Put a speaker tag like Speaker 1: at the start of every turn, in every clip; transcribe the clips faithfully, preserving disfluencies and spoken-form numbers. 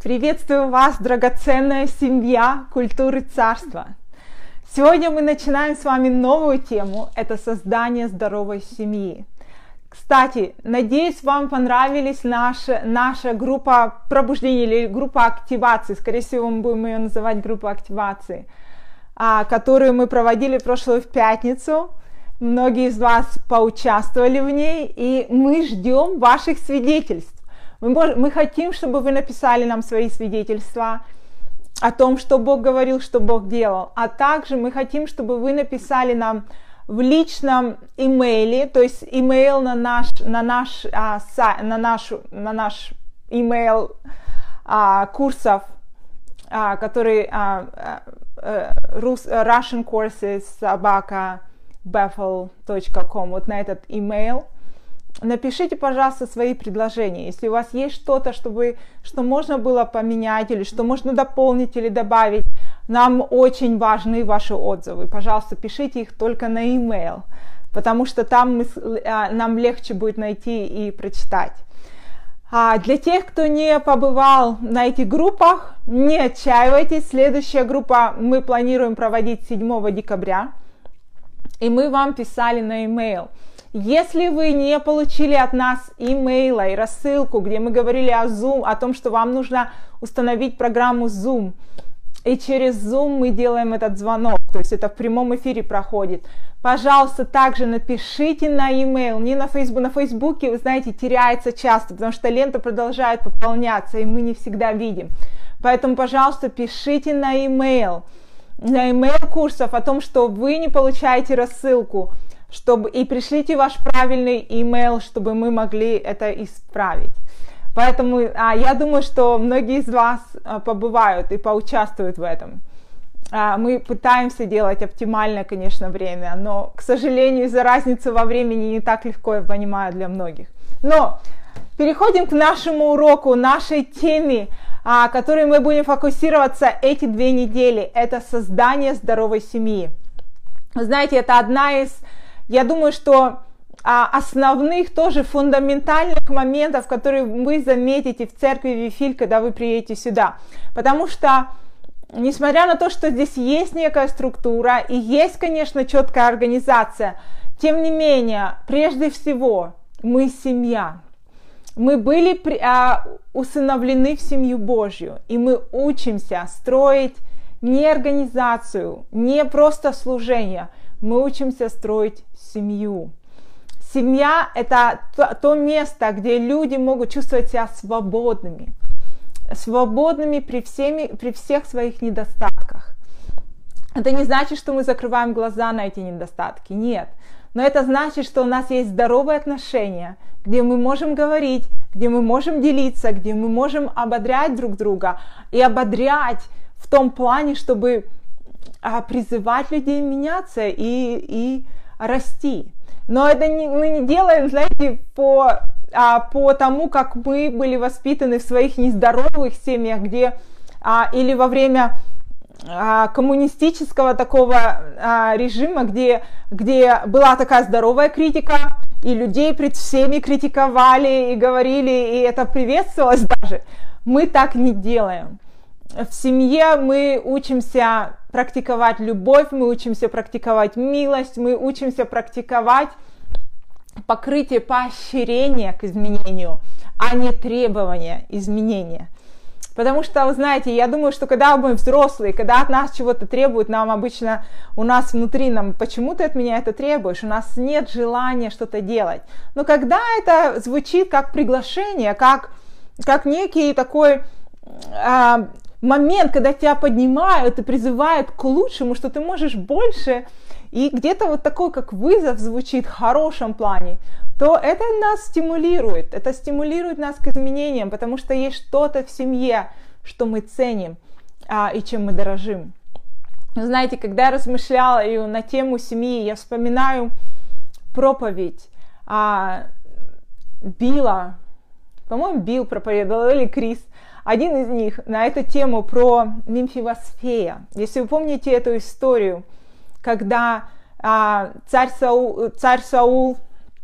Speaker 1: Приветствую вас, драгоценная семья культуры царства. Сегодня мы начинаем с вами новую тему, это создание здоровой семьи. Кстати, надеюсь, вам понравилась наша, наша группа пробуждения или группа активации, скорее всего, мы будем ее называть группа активации, которую мы проводили прошлую в пятницу. Многие из вас поучаствовали в ней, и мы ждем ваших свидетельств. Мы, можем, мы хотим, чтобы вы написали нам свои свидетельства о том, что Бог говорил, что Бог делал. А также мы хотим, чтобы вы написали нам в личном имейле, то есть имейл на наш, на наш, а, са, на нашу, на наш имейл а, курсов, а, который а, а, Russian Courses собака bethel точка com, вот на этот имейл. Напишите, пожалуйста, свои предложения. Если у вас есть что-то, чтобы, что можно было поменять, или что можно дополнить или добавить, нам очень важны ваши отзывы. Пожалуйста, пишите их только на e-mail, потому что там мы, нам легче будет найти и прочитать. А для тех, кто не побывал на этих группах, не отчаивайтесь. Следующая группа мы планируем проводить седьмого декабря, и мы вам писали на e-mail. Если вы не получили от нас имейла и рассылку, где мы говорили о Zoom, о том, что вам нужно установить программу Zoom, и через Zoom мы делаем этот звонок, то есть это в прямом эфире проходит, пожалуйста, также напишите на e-mail, не на Facebook. На Фейсбуке, вы знаете, теряется часто, потому что лента продолжает пополняться, и мы не всегда видим. Поэтому, пожалуйста, пишите на e-mail, на e-mail курсов о том, что вы не получаете рассылку, чтобы, и пришлите ваш правильный email, чтобы мы могли это исправить. Поэтому а, я думаю, что многие из вас а, побывают и поучаствуют в этом. А, мы пытаемся делать оптимальное, конечно, время, но, к сожалению, из-за разницы во времени не так легко, я понимаю, для многих. Но переходим к нашему уроку, нашей теме, а, которой мы будем фокусироваться эти две недели. Это создание здоровой семьи. Вы знаете, это одна из... Я думаю, что а, основных, тоже фундаментальных моментов, которые вы заметите в церкви Вифиль, когда вы приедете сюда. Потому что, несмотря на то, что здесь есть некая структура и есть, конечно, четкая организация, тем не менее, прежде всего, мы семья. Мы были при, а, усыновлены в семью Божью, и мы учимся строить не организацию, не просто служение, мы учимся строить семью. Семья – это то, то место, где люди могут чувствовать себя свободными. Свободными при, всеми, при всех своих недостатках. Это не значит, что мы закрываем глаза на эти недостатки. Нет. Но это значит, что у нас есть здоровые отношения, где мы можем говорить, где мы можем делиться, где мы можем ободрять друг друга. И ободрять в том плане, чтобы призывать людей меняться и, и расти. Но это не, мы не делаем, знаете, по, а, по тому, как мы были воспитаны в своих нездоровых семьях, где а, или во время а, коммунистического такого а, режима, где, где была такая здоровая критика, и людей пред всеми критиковали и говорили, и это приветствовалось даже. Мы так не делаем. В семье мы учимся практиковать любовь, мы учимся практиковать милость, мы учимся практиковать покрытие поощрения к изменению, а не требования изменения. Потому что, вы знаете, я думаю, что когда мы взрослые, когда от нас чего-то требуют, нам обычно, у нас внутри, нам, почему ты от меня это требуешь, у нас нет желания что-то делать. Но когда это звучит как приглашение, как, как некий такой... А, момент, когда тебя поднимают и призывают к лучшему, что ты можешь больше, и где-то вот такой, как вызов звучит в хорошем плане, то это нас стимулирует, это стимулирует нас к изменениям, потому что есть что-то в семье, что мы ценим а, и чем мы дорожим. Знаете, когда я размышляла и на тему семьи, я вспоминаю проповедь а, Билла, по-моему, Билл проповедовал, или Крис, один из них, на эту тему про Мемфивосфея. Если вы помните эту историю, когда а, царь, Саул, царь Саул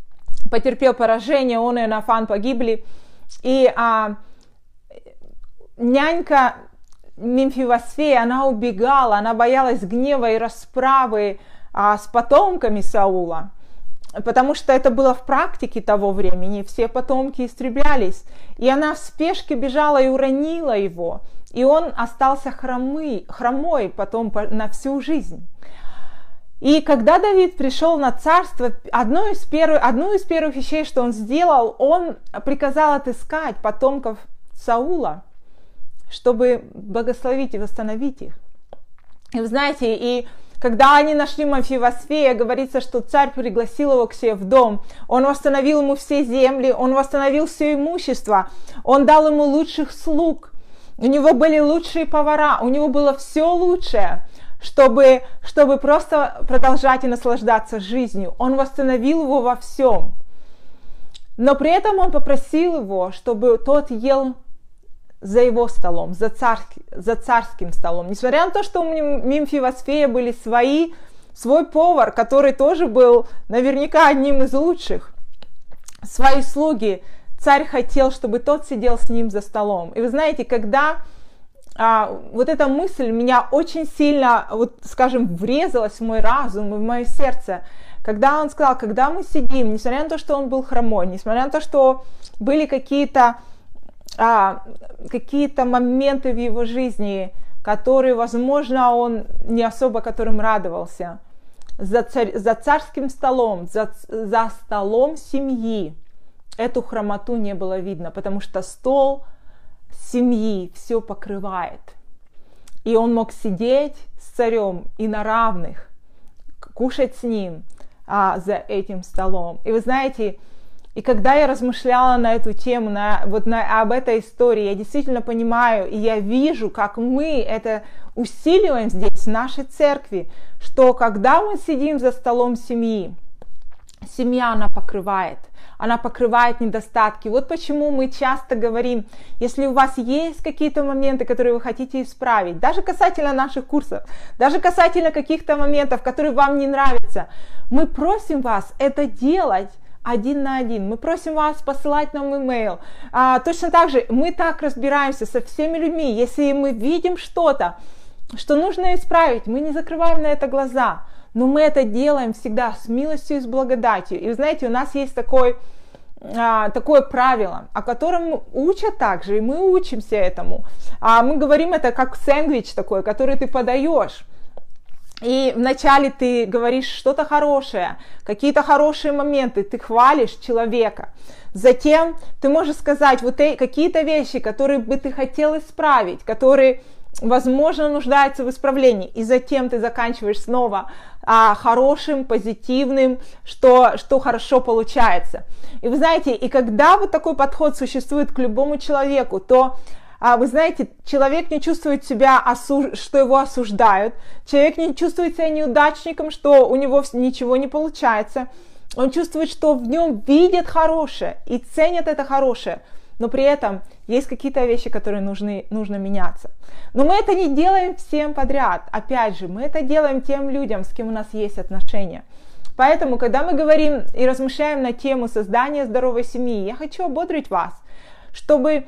Speaker 1: потерпел поражение, он и Иоаннафан погибли, и а, нянька Мемфивосфея, она убегала, она боялась гнева и расправы а, с потомками Саула, потому что это было в практике того времени, все потомки истреблялись, и она в спешке бежала и уронила его, и он остался хромый, хромой потом на всю жизнь. И когда Давид пришел на царство, одно из первых, одну из первых вещей, что он сделал, он приказал отыскать потомков Саула, чтобы благословить и восстановить их. И вы знаете, и когда они нашли Мемфивосфея, говорится, что царь пригласил его к себе в дом, он восстановил ему все земли, он восстановил все имущество, он дал ему лучших слуг, у него были лучшие повара, у него было все лучшее, чтобы, чтобы просто продолжать и наслаждаться жизнью. Он восстановил его во всем. Но при этом он попросил его, чтобы тот ел за его столом, за, царский, за царским столом. Несмотря на то, что у Мемфивосфея были свои, свой повар, который тоже был наверняка одним из лучших, свои слуги, царь хотел, чтобы тот сидел с ним за столом. И вы знаете, когда а, вот эта мысль меня очень сильно, вот, скажем, врезалась в мой разум и в мое сердце, когда он сказал, когда мы сидим, несмотря на то, что он был хромой, несмотря на то, что были какие-то а, какие-то моменты в его жизни, которые, возможно, он не особо которым радовался, за, царь, за царским столом, за, за столом семьи эту хромоту не было видно, потому что стол семьи все покрывает. И он мог сидеть с царем и на равных, кушать с ним а, за этим столом. И вы знаете, и когда я размышляла на эту тему, на, вот на, об этой истории, я действительно понимаю, и я вижу, как мы это усиливаем здесь, в нашей церкви, что когда мы сидим за столом семьи, семья, она покрывает, она покрывает недостатки. Вот почему мы часто говорим, если у вас есть какие-то моменты, которые вы хотите исправить, даже касательно наших курсов, даже касательно каких-то моментов, которые вам не нравятся, мы просим вас это делать один на один. Мы просим вас посылать нам имейл. А, точно так же мы так разбираемся со всеми людьми. Если мы видим что-то, что нужно исправить, мы не закрываем на это глаза. Но мы это делаем всегда с милостью и с благодатью. И вы знаете, у нас есть такой, а, такое правило, о котором учат также, и мы учимся этому. А мы говорим это как сэндвич такой, который ты подаешь. И вначале ты говоришь что-то хорошее, какие-то хорошие моменты, ты хвалишь человека. Затем ты можешь сказать вот какие-то вещи, которые бы ты хотел исправить, которые, возможно, нуждаются в исправлении. И затем ты заканчиваешь снова а, хорошим, позитивным, что, что хорошо получается. И вы знаете, и когда вот такой подход существует к любому человеку, то А вы знаете, человек не чувствует себя, что его осуждают, человек не чувствует себя неудачником, что у него ничего не получается, он чувствует, что в нем видят хорошее и ценят это хорошее, но при этом есть какие-то вещи, которые нужны, нужно меняться. Но мы это не делаем всем подряд, опять же, мы это делаем тем людям, с кем у нас есть отношения. Поэтому, когда мы говорим и размышляем на тему создания здоровой семьи, я хочу ободрить вас, чтобы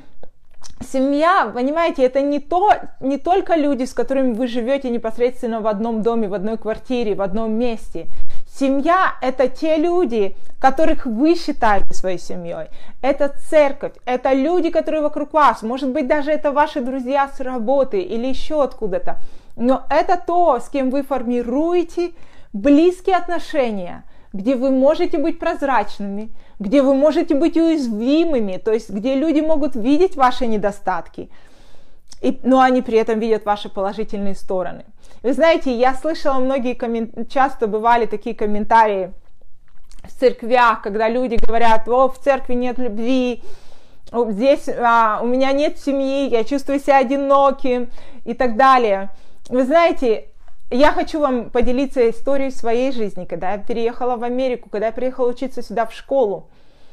Speaker 1: семья, понимаете, это не, то, не только люди, с которыми вы живете непосредственно в одном доме, в одной квартире, в одном месте. Семья – это те люди, которых вы считаете своей семьей. Это церковь, это люди, которые вокруг вас. Может быть, даже это ваши друзья с работы или еще откуда-то. Но это то, с кем вы формируете близкие отношения, где вы можете быть прозрачными, где вы можете быть уязвимыми, то есть где люди могут видеть ваши недостатки, и, но они при этом видят ваши положительные стороны. Вы знаете, я слышала многие комментарии, часто бывали такие комментарии в церквях, когда люди говорят: о, в церкви нет любви, здесь а, у меня нет семьи, я чувствую себя одиноким и так далее. Вы знаете, я хочу вам поделиться историей своей жизни. Когда я переехала в Америку, когда я приехала учиться сюда в школу,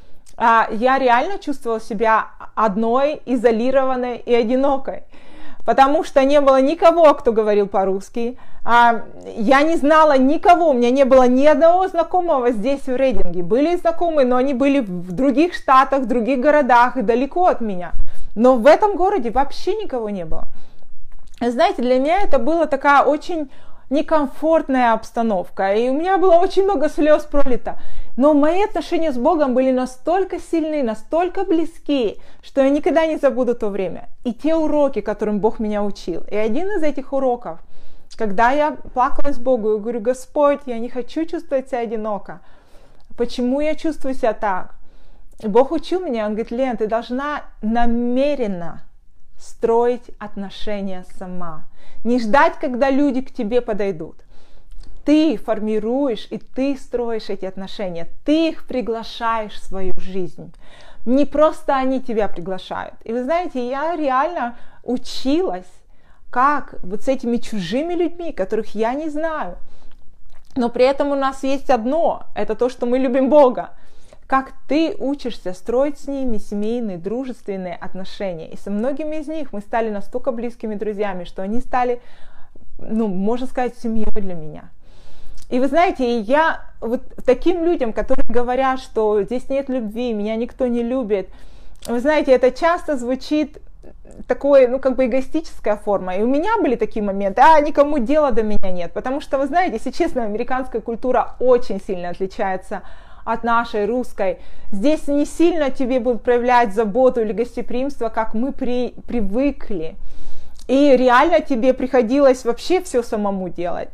Speaker 1: я реально чувствовала себя одной, изолированной и одинокой, потому что не было никого, кто говорил по-русски. Я не знала никого, у меня не было ни одного знакомого здесь, в Рейдинге. Были знакомые, но они были в других штатах, в других городах и далеко от меня. Но в этом городе вообще никого не было. Знаете, для меня это была такая очень некомфортная обстановка, и у меня было очень много слез пролито. Но мои отношения с Богом были настолько сильны, настолько близки, что я никогда не забуду то время. И те уроки, которым Бог меня учил. И один из этих уроков, когда я плакалась Богу и говорю: Господь, я не хочу чувствовать себя одиноко. Почему я чувствую себя так? И Бог учил меня, Он говорит: Лен, ты должна намеренно строить отношения сама. Не ждать, когда люди к тебе подойдут. Ты формируешь и ты строишь эти отношения. Ты их приглашаешь в свою жизнь. Не просто они тебя приглашают. И вы знаете, я реально училась, как вот с этими чужими людьми, которых я не знаю. Но при этом у нас есть одно. Это то, что мы любим Бога. Как ты учишься строить с ними семейные, дружественные отношения. И со многими из них мы стали настолько близкими друзьями, что они стали, ну, можно сказать, семьей для меня. И вы знаете, я вот таким людям, которые говорят, что здесь нет любви, меня никто не любит, вы знаете, это часто звучит такой, ну, как бы эгоистическая форма. И у меня были такие моменты: а, никому дела до меня нет. Потому что, вы знаете, если честно, американская культура очень сильно отличается от нашей русской. Здесь не сильно тебе будут проявлять заботу или гостеприимство, как мы при, привыкли. И реально тебе приходилось вообще все самому делать.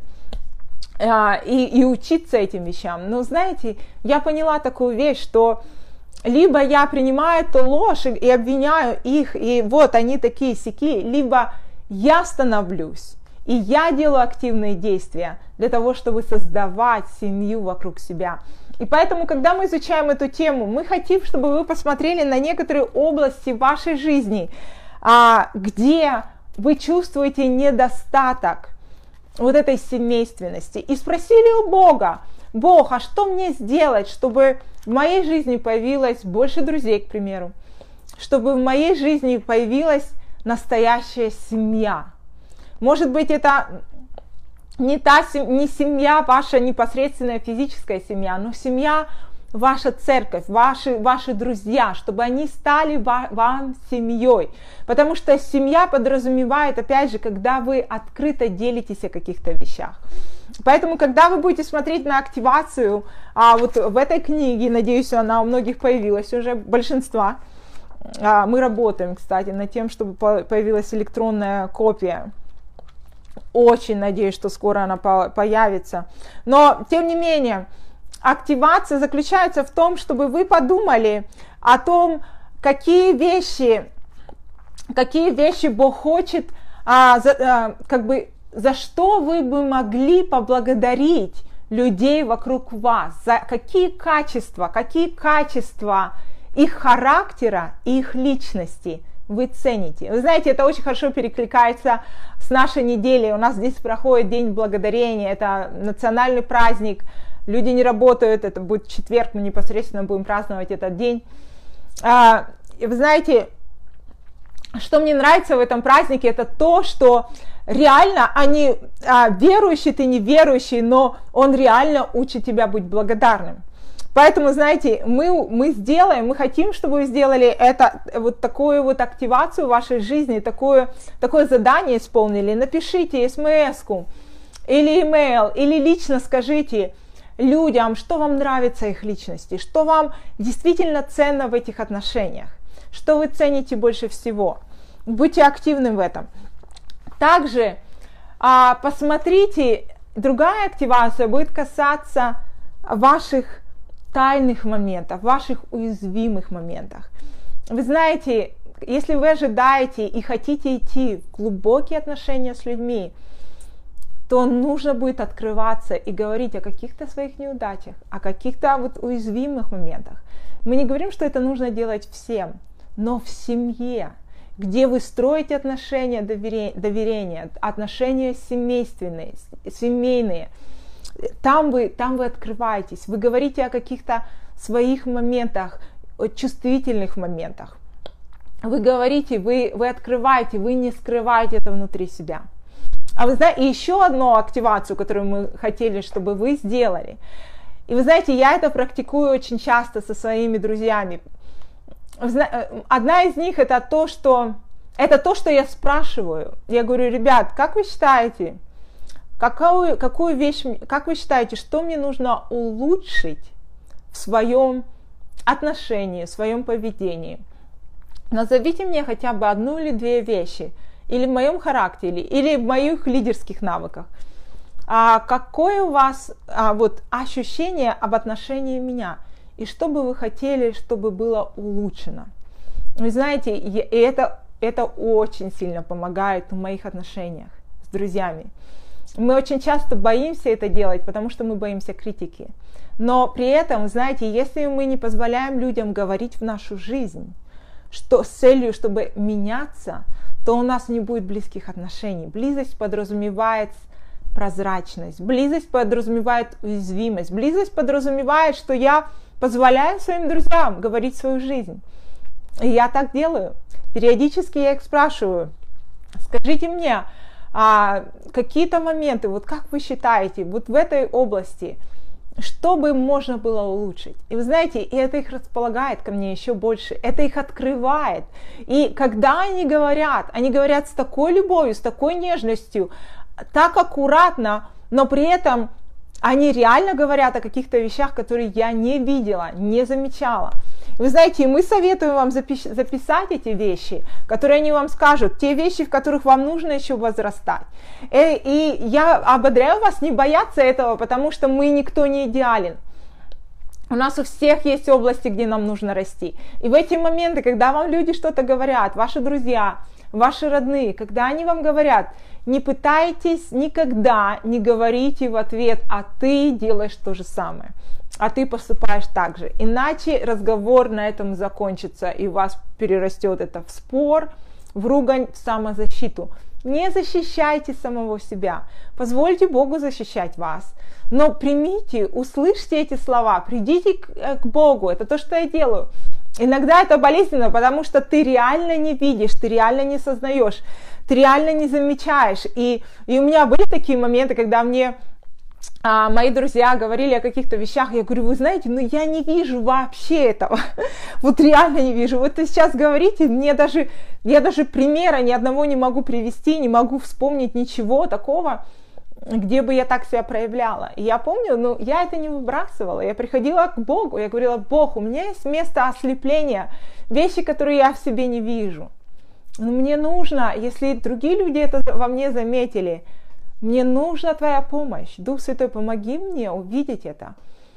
Speaker 1: И, и учиться этим вещам. Но знаете, я поняла такую вещь, что либо я принимаю эту ложь и, и обвиняю их, и вот они такие-сяки, либо я становлюсь, и я делаю активные действия для того, чтобы создавать семью вокруг себя. И поэтому, когда мы изучаем эту тему, мы хотим, чтобы вы посмотрели на некоторые области вашей жизни, где вы чувствуете недостаток вот этой семейственности, и спросили у Бога: Бог, а что мне сделать, чтобы в моей жизни появилось больше друзей, к примеру, чтобы в моей жизни появилась настоящая семья? Может быть, это не та не семья ваша непосредственная физическая семья, но семья ваша церковь, ваши, ваши друзья, чтобы они стали вам семьей. Потому что семья подразумевает, опять же, когда вы открыто делитесь о каких-то вещах. Поэтому, когда вы будете смотреть на активацию, а вот в этой книге, надеюсь, она у многих появилась уже, большинства, а, мы работаем, кстати, над тем, чтобы появилась электронная копия. Очень надеюсь, что скоро она появится. Но, тем не менее, активация заключается в том, чтобы вы подумали о том, какие вещи, какие вещи Бог хочет, а, за, а, как бы, за что вы бы могли поблагодарить людей вокруг вас, за какие качества, какие качества их характера и их личности вы цените. Вы знаете, это очень хорошо перекликается с нашей неделей. У нас здесь проходит День Благодарения, это национальный праздник. Люди не работают, это будет четверг, мы непосредственно будем праздновать этот день. А, вы знаете, что мне нравится в этом празднике, это то, что реально они, а, верующие ты, не верующий, но он реально учит тебя быть благодарным. Поэтому, знаете, мы, мы сделаем, мы хотим, чтобы вы сделали это, вот такую вот активацию в вашей жизни, такое, такое задание исполнили. Напишите смс-ку или имейл, или лично скажите людям, что вам нравится их личности, что вам действительно ценно в этих отношениях, что вы цените больше всего. Будьте активны в этом. Также а, посмотрите, другая активация будет касаться ваших тайных моментов, ваших уязвимых моментах. Вы знаете, если вы ожидаете и хотите идти в глубокие отношения с людьми, то нужно будет открываться и говорить о каких-то своих неудачах, о каких-то вот уязвимых моментах. Мы не говорим, что это нужно делать всем, но в семье, где вы строите отношения доверения, отношения семейственные, семейные, там вы, там вы открываетесь, вы говорите о каких-то своих моментах, о чувствительных моментах. Вы говорите, вы, вы открываете, вы не скрываете это внутри себя. А вы знаете, и еще одну активацию, которую мы хотели, чтобы вы сделали. И вы знаете, я это практикую очень часто со своими друзьями. одна из них это то, что это то, что я спрашиваю. Я говорю: ребят, как вы считаете, какую, какую вещь, как вы считаете, что мне нужно улучшить в своем отношении, в своем поведении? Назовите мне хотя бы одну или две вещи, или в моем характере, или в моих лидерских навыках. А какое у вас а, вот, ощущение об отношении меня? И что бы вы хотели, чтобы было улучшено? Вы знаете, и это, это очень сильно помогает в моих отношениях с друзьями. Мы очень часто боимся это делать, потому что мы боимся критики. Но при этом, знаете, если мы не позволяем людям говорить в нашу жизнь, что с целью, чтобы меняться, то у нас не будет близких отношений. Близость подразумевает прозрачность, близость подразумевает уязвимость, близость подразумевает, что я позволяю своим друзьям говорить свою жизнь. И я так делаю. Периодически я их спрашиваю: скажите мне, а, какие-то моменты, вот как вы считаете, вот в этой области, что бы можно было улучшить? И вы знаете, и это их располагает ко мне еще больше, это их открывает. И когда они говорят, они говорят с такой любовью, с такой нежностью, так аккуратно, но при этом они реально говорят о каких-то вещах, которые я не видела, не замечала. Вы знаете, мы советуем вам запи- записать эти вещи, которые они вам скажут, те вещи, в которых вам нужно еще возрастать. И, и я ободряю вас не бояться этого, потому что мы никто не идеален. У нас у всех есть области, где нам нужно расти. И в эти моменты, когда вам люди что-то говорят, ваши друзья, ваши родные, когда они вам говорят: не пытайтесь никогда не говорите в ответ: а ты делаешь то же самое, а ты поступаешь так же. Иначе разговор на этом закончится, и у вас перерастет это в спор, в ругань, в самозащиту. Не защищайте самого себя. Позвольте Богу защищать вас. Но примите, услышьте эти слова, придите к, к Богу. Это то, что я делаю. Иногда это болезненно, потому что ты реально не видишь, ты реально не сознаешь, ты реально не замечаешь. И, и у меня были такие моменты, когда мне а, мои друзья говорили о каких-то вещах, я говорю: вы знаете, ну я не вижу вообще этого, вот реально не вижу. Вот вы сейчас говорите, мне даже, я даже примера ни одного не могу привести, не могу вспомнить ничего такого, где бы я так себя проявляла. И я помню, ну, я это не выбрасывала, я приходила к Богу, я говорила: Бог, у меня есть место ослепления, вещи, которые я в себе не вижу. Но мне нужно, если другие люди это во мне заметили, мне нужна Твоя помощь. Дух Святой, помоги мне увидеть это,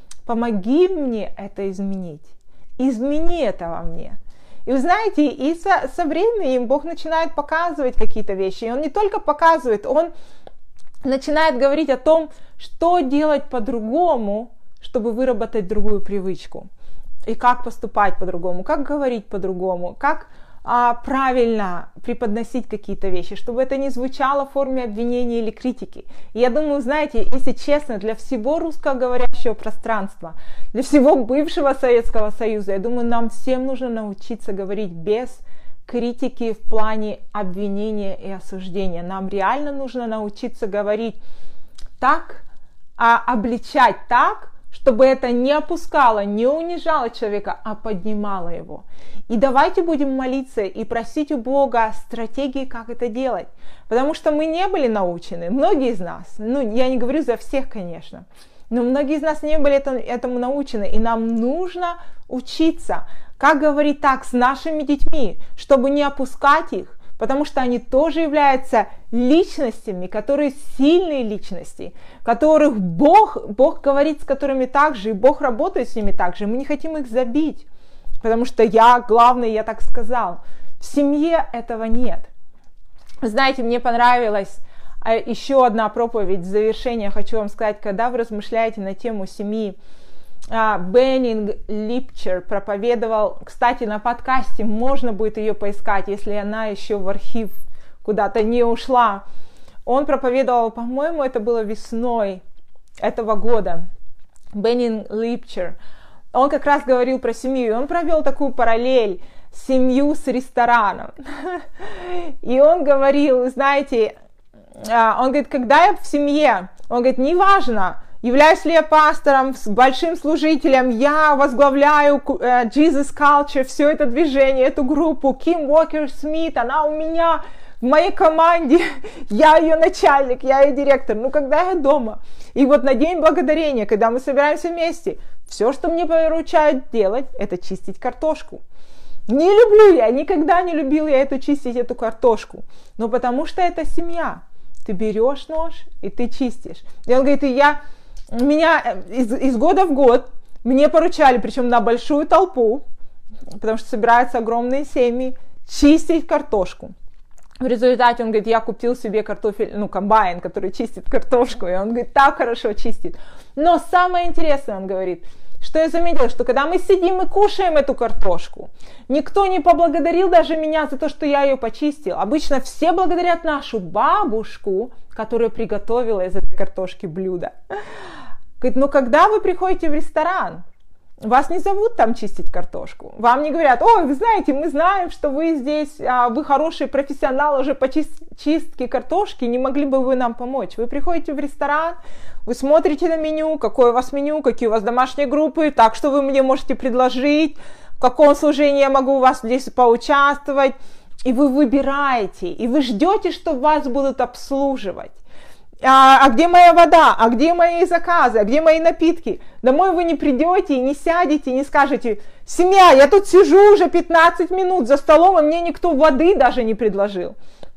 Speaker 1: помоги мне это изменить, измени это во мне. И вы знаете, и со, со временем Бог начинает показывать какие-то вещи, и Он не только показывает, Он начинает говорить о том, что делать по-другому, чтобы выработать другую привычку. И как поступать по-другому, как говорить по-другому, как а, правильно преподносить какие-то вещи, чтобы это не звучало в форме обвинения или критики. И я думаю, знаете, если честно, для всего русскоговорящего пространства, для всего бывшего Советского Союза, я думаю, нам всем нужно научиться говорить без критики в плане обвинения и осуждения. Нам реально нужно научиться говорить так, а обличать так, чтобы это не опускало, не унижало человека, а поднимало его. И давайте будем молиться и просить у Бога стратегии, как это делать. Потому что мы не были научены, многие из нас, ну я не говорю за всех, конечно, но многие из нас не были этому научены, и нам нужно учиться, как говорить так с нашими детьми, чтобы не опускать их, потому что они тоже являются личностями, которые сильные личности, которых Бог, Бог говорит с которыми так же, и Бог работает с ними так же. Мы не хотим их забить, потому что я главный, я так сказал. В семье этого нет. Знаете, мне понравилась еще одна проповедь, в завершение хочу вам сказать, когда вы размышляете на тему семьи, Беннинг Липчер проповедовал, кстати, на подкасте, можно будет ее поискать, если она еще в архив куда-то не ушла. Он проповедовал, по-моему, это было весной этого года. Беннинг Липчер. Он как раз говорил про семью, и он провел такую параллель, семью с рестораном. И он говорил, знаете, он говорит, когда я в семье, он говорит, неважно, являюсь ли я пастором, с большим служителем, я возглавляю Jesus Culture, все это движение, эту группу, Ким Уокер Смит, она у меня в моей команде, я ее начальник, я ее директор. Ну, когда я дома, и вот на День Благодарения, когда мы собираемся вместе, все, что мне поручают делать, это чистить картошку. Не люблю я, никогда не любил я эту чистить, эту картошку, но потому что это семья. Ты берешь нож и ты чистишь. И он говорит, и я, меня из, из года в год мне поручали, причем на большую толпу, потому что собираются огромные семьи, чистить картошку. В результате он говорит, я купил себе картофель, ну, комбайн, который чистит картошку, и он говорит, так хорошо чистит. Но самое интересное, он говорит, что я заметила, что когда мы сидим и кушаем эту картошку, никто не поблагодарил даже меня за то, что я ее почистил. Обычно все благодарят нашу бабушку, которая приготовила из этой картошки блюдо. Говорит, но когда вы приходите в ресторан, вас не зовут там чистить картошку. Вам не говорят, ой, вы знаете, мы знаем, что вы здесь, вы хороший профессионал уже по чистке картошки, не могли бы вы нам помочь? Вы приходите в ресторан, вы смотрите на меню, какое у вас меню, какие у вас домашние группы, так что вы мне можете предложить, в каком служении я могу у вас здесь поучаствовать. И вы выбираете, и вы ждете, что вас будут обслуживать. А, а где моя вода? А где мои заказы? А где мои напитки? Домой вы не придете, не сядете, не скажете, семья, я тут сижу уже пятнадцать минут за столом, и мне никто воды даже не предложил.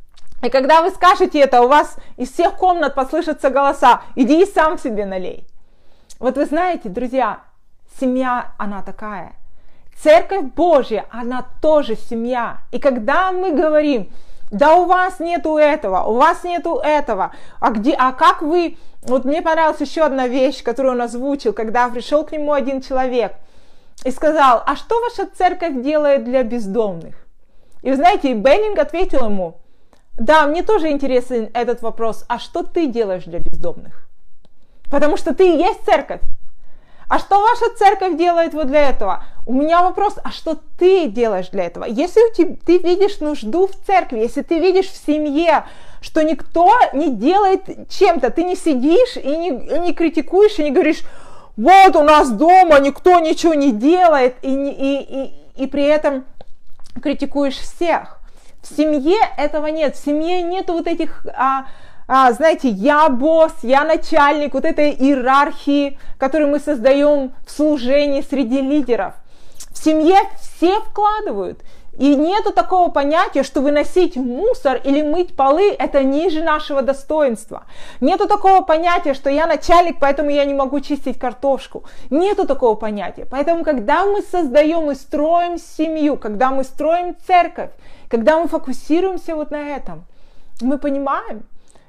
Speaker 1: И когда вы скажете это, у вас из всех комнат послышатся голоса, иди и сам себе налей. Вот вы знаете, друзья, семья, она такая. Церковь Божья, она тоже семья. И когда мы говорим, да у вас нету этого, у вас нету этого. А, где, а как вы... Вот мне понравилась еще одна вещь, которую он озвучил, когда пришел к нему один человек и сказал, а что ваша церковь делает для бездомных? И вы знаете, Беннинг ответил ему, да, мне тоже интересен этот вопрос, а что ты делаешь для бездомных? Потому что ты и есть церковь. А что ваша церковь делает вот для этого? У меня вопрос, а что ты делаешь для этого? Если у тебя, ты видишь нужду в церкви, если ты видишь в семье, что никто не делает чем-то, ты не сидишь и не, и не критикуешь, и не говоришь, вот у нас дома никто ничего не делает, и, и, и, и при этом критикуешь всех. В семье этого нет, в семье нет вот этих... А, А, знаете, я босс, я начальник, вот этой иерархии, которую мы создаем в служении среди лидеров. В семье все вкладывают. И нету такого понятия, что выносить мусор или мыть полы – это ниже нашего достоинства. Нету такого понятия, что я начальник, поэтому я не могу чистить картошку. Нету такого понятия. Поэтому, когда мы создаем и строим семью, когда мы строим церковь, когда мы фокусируемся вот на этом, мы понимаем,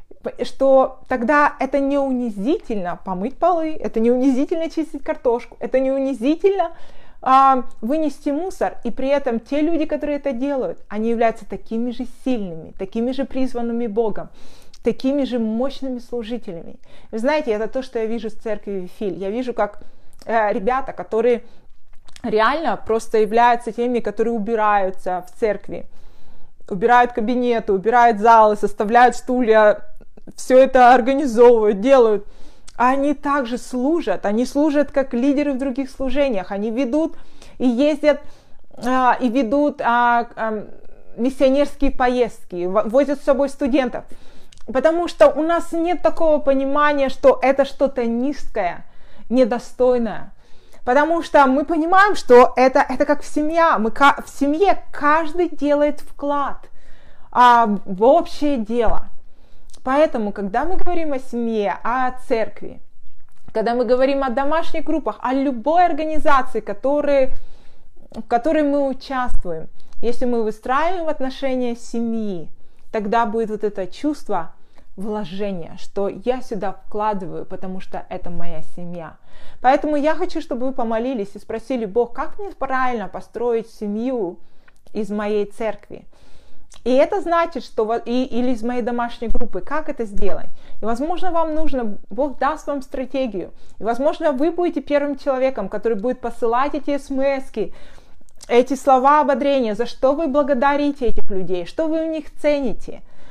Speaker 1: что тогда это не унизительно помыть полы, это не унизительно чистить картошку, это не унизительно а, вынести мусор. И при этом те люди, которые это делают, они являются такими же сильными, такими же призванными Богом, такими же мощными служителями. Вы знаете, это то, что я вижу в церкви Вифиль. Я вижу, как э, ребята, которые реально просто являются теми, которые убираются в церкви, убирают кабинеты, убирают залы, составляют стулья, все это организовывают, делают. А они также служат, они служат как лидеры в других служениях, они ведут и ездят, а, и ведут а, а, миссионерские поездки, возят с собой студентов. Потому что у нас нет такого понимания, что это что-то низкое, недостойное. Потому что мы понимаем, что это, это как в семье. Мы, в семье каждый делает вклад а, в общее дело. Поэтому, когда мы говорим о семье, о церкви, когда мы говорим о домашних группах, о любой организации, которые, в которой мы участвуем, если мы выстраиваем отношения семьи, тогда будет вот это чувство вложения, что я сюда вкладываю, потому что это моя семья. Поэтому я хочу, чтобы вы помолились и спросили, Бог, как мне правильно построить семью из моей церкви? И это значит, что и, или из моей домашней группы, как это сделать? И, возможно, вам нужно, Бог даст вам стратегию. И, возможно, вы будете первым человеком, который будет посылать эти смски, эти слова ободрения, за что вы благодарите этих людей, что вы у них цените.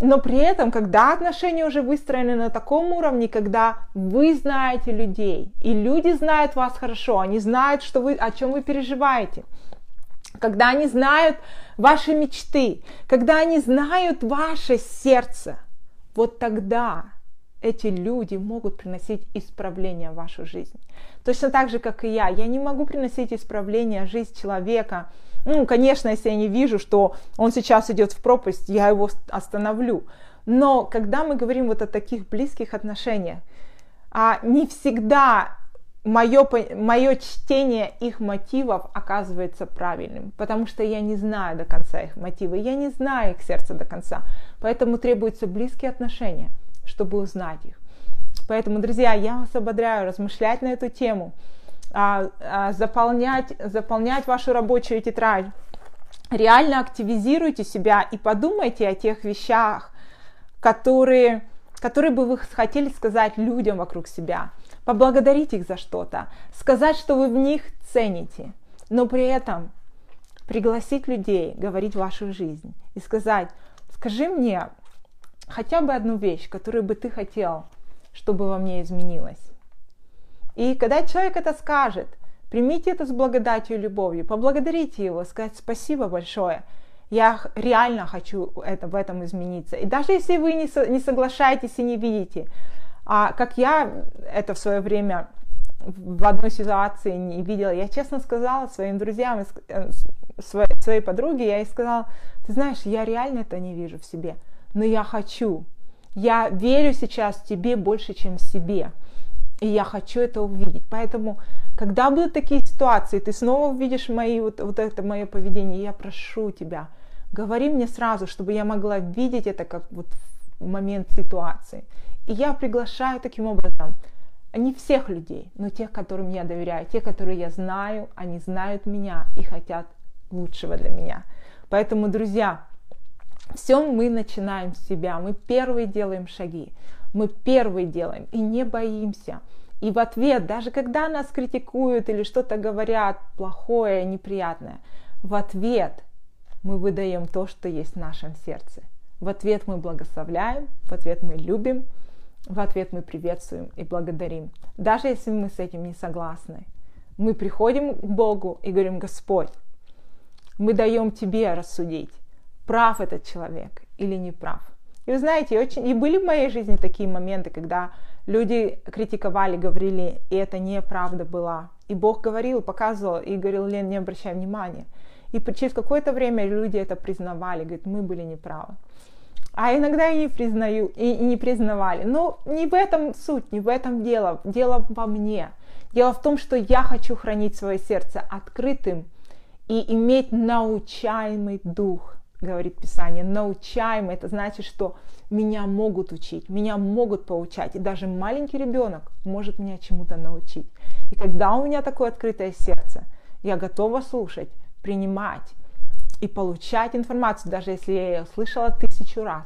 Speaker 1: Но при этом, когда отношения уже выстроены на таком уровне, когда вы знаете людей, и люди знают вас хорошо, они знают, что вы, о чем вы переживаете, когда они знают ваши мечты, когда они знают ваше сердце, вот тогда эти люди могут приносить исправление в вашу жизнь. Точно так же, как и я. Я не могу приносить исправление в жизнь человека. Ну, конечно, если я не вижу, что он сейчас идет в пропасть, я его остановлю. Но когда мы говорим вот о таких близких отношениях, а не всегда мое, мое чтение их мотивов оказывается правильным, потому что я не знаю до конца их мотивы, я не знаю их сердца до конца. Поэтому требуются близкие отношения, чтобы узнать их. Поэтому, друзья, я вас ободряю размышлять на эту тему, заполнять, заполнять вашу рабочую тетрадь. Реально активизируйте себя и подумайте о тех вещах, которые, которые бы вы хотели сказать людям вокруг себя. Поблагодарить их за что-то, сказать, что вы в них цените, но при этом пригласить людей говорить вашу жизнь и сказать: скажи мне хотя бы одну вещь, которую бы ты хотел, чтобы во мне изменилась. И когда человек это скажет, примите это с благодатью и любовью, поблагодарите его, сказать: спасибо большое, я реально хочу это, в этом измениться. И даже если вы не, со, не соглашаетесь и не видите, а, как я это в свое время в одной ситуации не видела, я честно сказала своим друзьям, своей, своей подруге, я ей сказала: ты знаешь, я реально это не вижу в себе, но я хочу, я верю сейчас в тебе больше, чем в себе. И я хочу это увидеть. Поэтому, когда будут такие ситуации, ты снова увидишь мои, вот, вот это мое поведение, я прошу тебя, говори мне сразу, чтобы я могла видеть это как вот в момент ситуации. И я приглашаю таким образом не всех людей, но тех, которым я доверяю, те, которые я знаю, они знают меня и хотят лучшего для меня. Поэтому, друзья, все мы начинаем с себя, мы первые делаем шаги. Мы первые делаем и не боимся. И в ответ, даже когда нас критикуют или что-то говорят плохое, неприятное, в ответ мы выдаем то, что есть в нашем сердце. В ответ мы благословляем, в ответ мы любим, в ответ мы приветствуем и благодарим. Даже если мы с этим не согласны. Мы приходим к Богу и говорим: Господь, мы даем Тебе рассудить, прав этот человек или не прав. И вы знаете, очень, и были в моей жизни такие моменты, когда люди критиковали, говорили, и это неправда была. И Бог говорил, показывал, и говорил: Лен, не обращай внимания. И через какое-то время люди это признавали, говорят: мы были неправы. А иногда и не признаю, и не признавали. Но не в этом суть, не в этом дело. Дело во мне. Дело в том, что я хочу хранить свое сердце открытым и иметь научаемый дух. Говорит Писание, научаемый, это значит, что меня могут учить, меня могут поучать, и даже маленький ребенок может меня чему-то научить. И когда у меня такое открытое сердце, я готова слушать, принимать и получать информацию, даже если я ее слышала тысячу раз,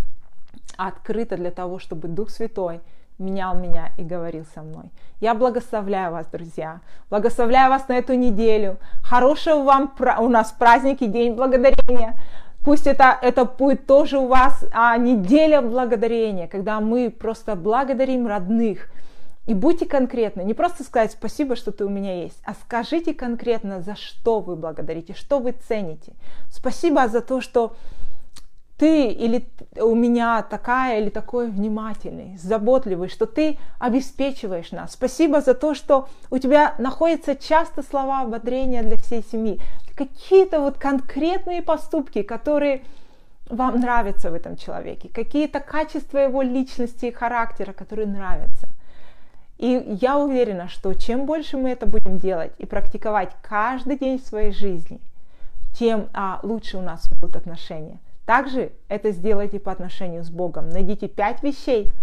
Speaker 1: открыто для того, чтобы Дух Святой менял меня и говорил со мной. Я благословляю вас, друзья, благословляю вас на эту неделю. Хорошего вам, у нас праздник и День Благодарения. Пусть это, это будет тоже у вас а, неделя благодарения, когда мы просто благодарим родных. И будьте конкретны, не просто сказать спасибо, что ты у меня есть, а скажите конкретно, за что вы благодарите, что вы цените. Спасибо за то, что ты или у меня такая или такой внимательный, заботливый, что ты обеспечиваешь нас. Спасибо за то, что у тебя находятся часто слова ободрения для всей семьи. Какие-то вот конкретные поступки, которые вам нравятся в этом человеке. Какие-то качества его личности и характера, которые нравятся. И я уверена, что чем больше мы это будем делать и практиковать каждый день в своей жизни, тем а, лучше у нас будут отношения. Также это сделайте по отношению с Богом. Найдите пять вещей,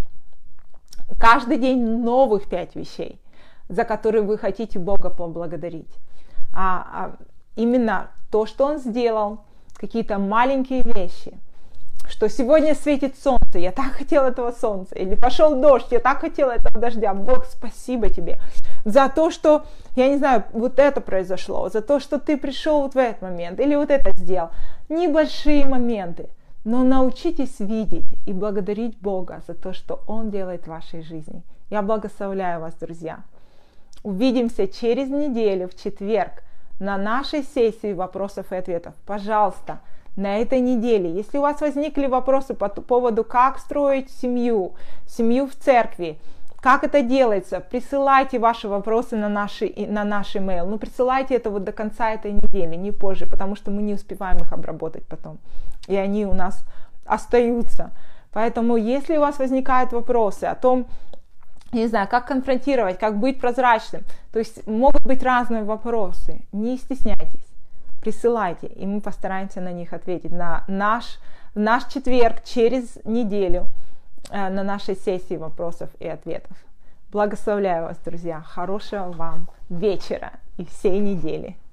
Speaker 1: каждый день новых пять вещей, за которые вы хотите Бога поблагодарить. А, а именно то, что Он сделал, какие-то маленькие вещи, что сегодня светит солнце, я так хотела этого солнца, или пошел дождь, я так хотела этого дождя. Бог, спасибо тебе за то, что, я не знаю, вот это произошло, за то, что ты пришел вот в этот момент, или вот это сделал. Небольшие моменты, Но научитесь видеть и благодарить Бога за то, что Он делает в вашей жизни. Я благословляю вас, друзья. Увидимся через неделю, в четверг, на нашей сессии вопросов и ответов. Пожалуйста, на этой неделе, если у вас возникли вопросы по поводу, как строить семью, семью в церкви, как это делается, присылайте ваши вопросы на, наши, на наш email. Ну, присылайте это вот до конца этой недели, не позже, потому что мы не успеваем их обработать потом. И они у нас остаются. Поэтому, если у вас возникают вопросы о том, я не знаю, как конфронтировать, как быть прозрачным, то есть могут быть разные вопросы, не стесняйтесь, присылайте, и мы постараемся на них ответить на наш, наш четверг через неделю э, на нашей сессии вопросов и ответов. Благословляю вас, друзья, хорошего вам вечера и всей недели.